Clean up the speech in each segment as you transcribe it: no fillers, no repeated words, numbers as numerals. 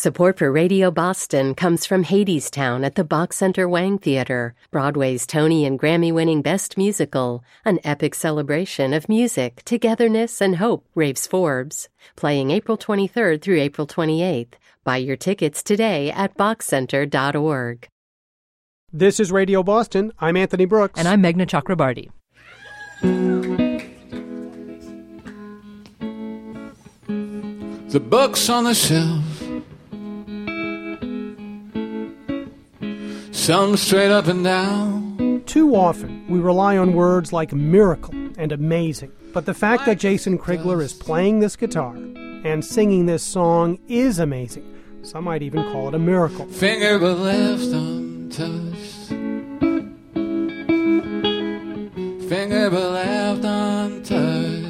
Support for Radio Boston comes from Hadestown at the Bach Center Wang Theater, Broadway's Tony and Grammy-winning Best Musical, an epic celebration of music, togetherness, and hope, raves Forbes. Playing April 23rd through April 28th. Buy your tickets today at bachcenter.org. This is Radio Boston. I'm Anthony Brooks. And I'm Meghna Chakrabarty. The books on the shelf, some straight up and down. Too often, we rely on words like miracle and amazing. But the fact that Jason Krigler is playing this guitar and singing this song is amazing. Some might even call it a miracle. Finger but left untouched. Finger but left untouched.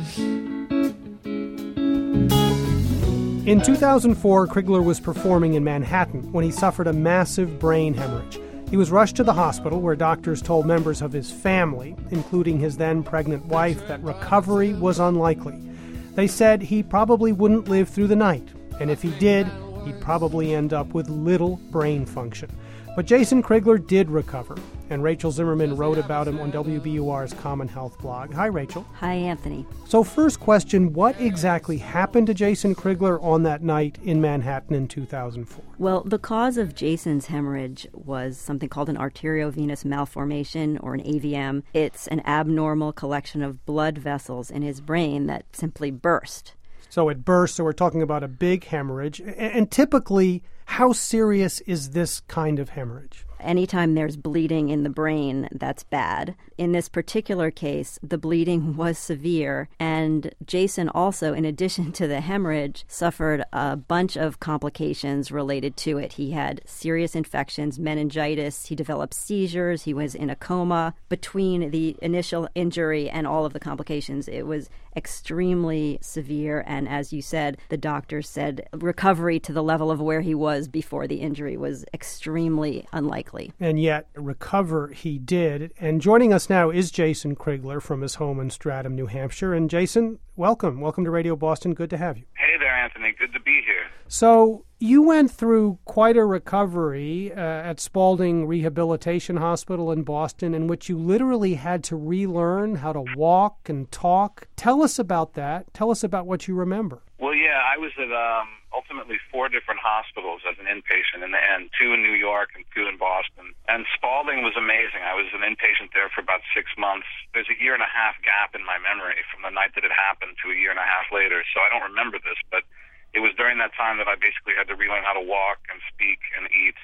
In 2004, Krigler was performing in Manhattan when he suffered a massive brain hemorrhage. He was rushed to the hospital where doctors told members of his family, including his then pregnant wife, that recovery was unlikely. They said he probably wouldn't live through the night, and if he did, he'd probably end up with little brain function. But Jason Krigler did recover, and Rachel Zimmerman wrote about him on WBUR's Common Health blog. Hi, Rachel. Hi, Anthony. So first question, what exactly happened to Jason Krigler on that night in Manhattan in 2004? Well, the cause of Jason's hemorrhage was something called an arteriovenous malformation, or an AVM. It's an abnormal collection of blood vessels in his brain that simply burst. So it burst, so we're talking about a big hemorrhage. And typically, how serious is this kind of hemorrhage? Anytime there's bleeding in the brain, that's bad. In this particular case, the bleeding was severe, and Jason also, in addition to the hemorrhage, suffered a bunch of complications related to it. He had serious infections, meningitis, he developed seizures, he was in a coma. Between the initial injury and all of the complications, it was extremely severe, and as you said, the doctors said recovery to the level of where he was before the injury was extremely unlikely. And yet, recover he did. And joining us now is Jason Krigler from his home in Stratham, New Hampshire. And Jason, welcome. Welcome to Radio Boston. Good to have you. Hey there, Anthony. Good to be here. So, you went through quite a recovery at Spaulding Rehabilitation Hospital in Boston, in which you literally had to relearn how to walk and talk. Tell us about that. Tell us about what you remember. Well, yeah, I was at ultimately 4 different hospitals as an inpatient in the end, 2 in New York and 2 in Boston. And Spaulding was amazing. I was an inpatient there for about 6 months. There's a 1.5 year gap in my memory from the night that it happened to a 1.5 year later, so I don't remember this, but it was during that time that I basically had to relearn how to walk and speak and eat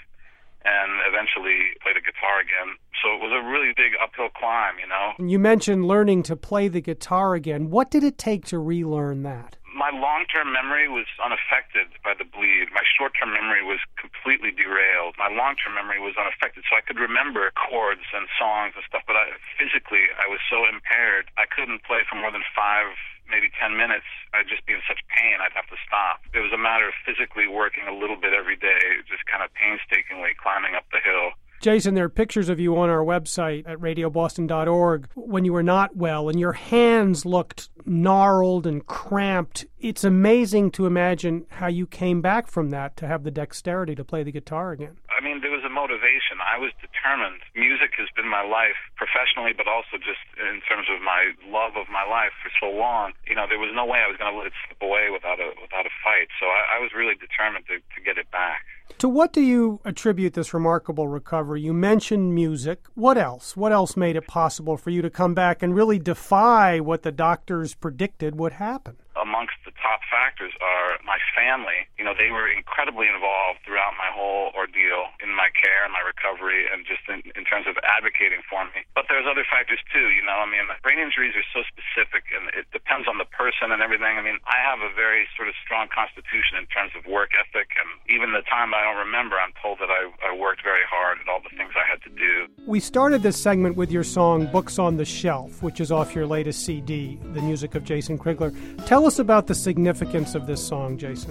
and eventually play the guitar again. So it was a really big uphill climb, you know. You mentioned learning to play the guitar again. What did it take to relearn that? My long-term memory was unaffected by the bleed. My short-term memory was completely derailed. My long-term memory was unaffected, so I could remember chords and songs and stuff, but physically I was so impaired, I couldn't play for more than 5, maybe 10 minutes. I'd just be in such pain, I'd have to stop. It was a matter of physically working a little bit every day, just kind of painstakingly climbing up the hill. Jason, there are pictures of you on our website at radioboston.org when you were not well, and your hands looked gnarled and cramped. It's amazing to imagine how you came back from that to have the dexterity to play the guitar again. I mean, there was a motivation. I was determined. Music has been my life professionally, but also just in terms of my love of my life for so long. You know, there was no way I was going to let it slip away without a fight. So I was really determined to get it back. To what do you attribute this remarkable recovery? You mentioned music. What else? What else made it possible for you to come back and really defy what the doctors predicted would happen? Amongst the top factors are my family. You know, they were incredibly involved throughout my whole ordeal in my care and my recovery and just in terms of advocating for me. But there's other factors too, you know. I mean, brain injuries are so specific and it depends on the person and everything. I mean, I have a very sort of strong constitution in terms of work ethic, and even the time I don't remember, I'm told that I worked very hard at all the things I had to do. We started this segment with your song Books on the Shelf, which is off your latest CD, the music of Jason Krigler. Tell us about the significance of this song, Jason.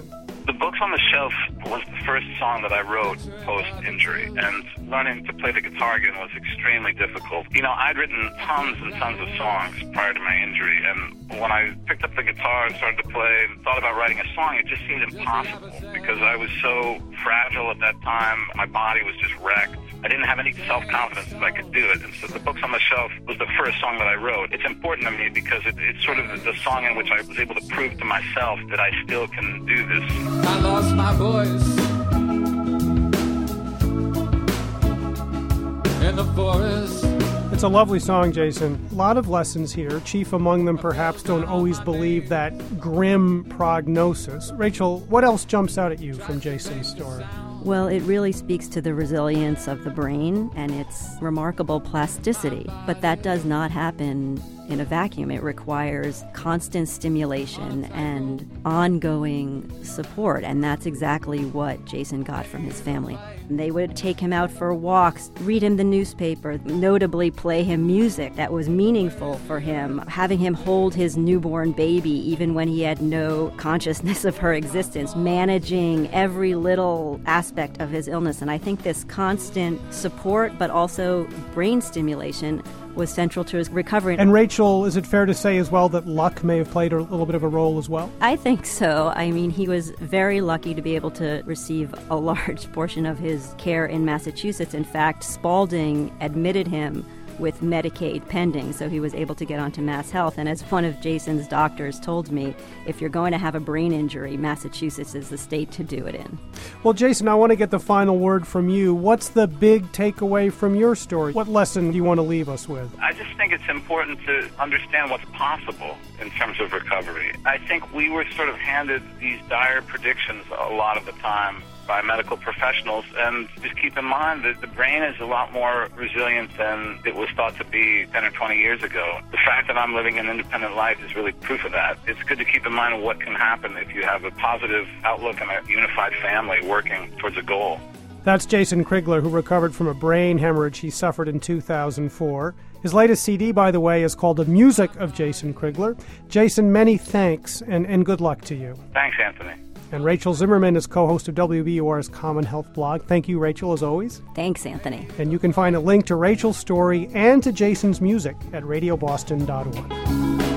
The Books on the Shelf was the first song that I wrote post-injury, and learning to play the guitar again was extremely difficult. You know, I'd written tons and tons of songs prior to my injury, and when I picked up the guitar and started to play and thought about writing a song, it just seemed impossible because I was so fragile at that time. My body was just wrecked. I didn't have any self-confidence that I could do it, and so The Books on the Shelf was the first song that I wrote. It's important to me because it's sort of the song in which I was able to prove to myself that I still can do this. I lost my voice in the forest. It's a lovely song, Jason. A lot of lessons here. Chief among them, perhaps, don't always believe that grim prognosis. Rachel, what else jumps out at you from Jason's story? Well, it really speaks to the resilience of the brain and its remarkable plasticity. But that does not happen in a vacuum. It requires constant stimulation and ongoing support, and that's exactly what Jason got from his family. They would take him out for walks, read him the newspaper, notably play him music that was meaningful for him, having him hold his newborn baby even when he had no consciousness of her existence, managing every little aspect of his illness. And I think this constant support, but also brain stimulation, was central to his recovery. And Rachel, is it fair to say as well that luck may have played a little bit of a role as well? I think so. I mean, he was very lucky to be able to receive a large portion of his care in Massachusetts. In fact, Spalding admitted him with Medicaid pending, so he was able to get onto Mass Health. And as one of Jason's doctors told me, if you're going to have a brain injury, Massachusetts is the state to do it in. Well, Jason, I want to get the final word from you. What's the big takeaway from your story? What lesson do you want to leave us with? I just think it's important to understand what's possible in terms of recovery. I think we were sort of handed these dire predictions a lot of the time by medical professionals, and just keep in mind that the brain is a lot more resilient than it was thought to be 10 or 20 years ago. The fact that I'm living an independent life is really proof of that. It's good to keep in mind what can happen if you have a positive outlook and a unified family working towards a goal. That's Jason Krigler, who recovered from a brain hemorrhage he suffered in 2004. His latest CD, by the way, is called The Music of Jason Krigler. Jason, many thanks, and good luck to you. Thanks, Anthony. And Rachel Zimmerman is co-host of WBUR's Common Health blog. Thank you, Rachel, as always. Thanks, Anthony. And you can find a link to Rachel's story and to Jason's music at radioboston.org.